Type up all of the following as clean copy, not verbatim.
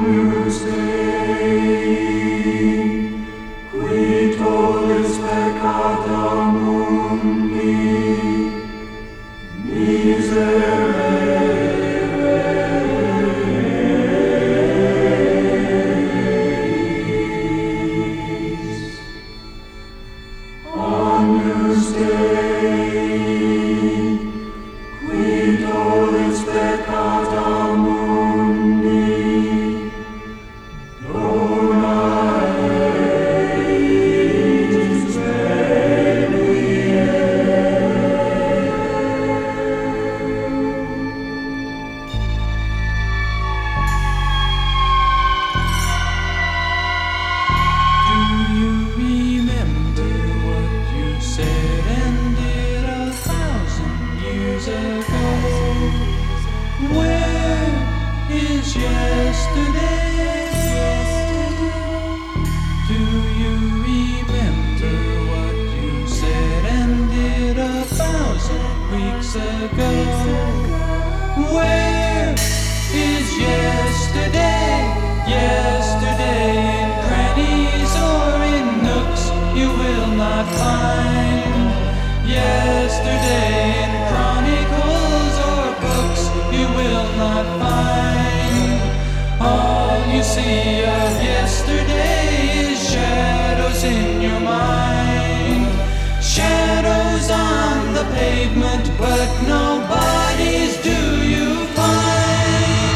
Agnus Dei, qui tollis peccata mundi, Agnus Dei, qui tollis peccata mundi, dona eis venie. Do you remember what you said and did 1,000 years ago? Where is yesterday? Do you remember what you said and did 1,000 weeks ago? Where is yesterday? Yesterday in crannies or in nooks you will not find. Yesterday in chronicles or books you will not find. All you see of yesterday is shadows in your mind. Shadows on the pavement, but no bodies do you find.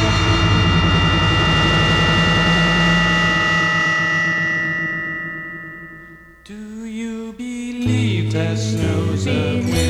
Do you believe that snows of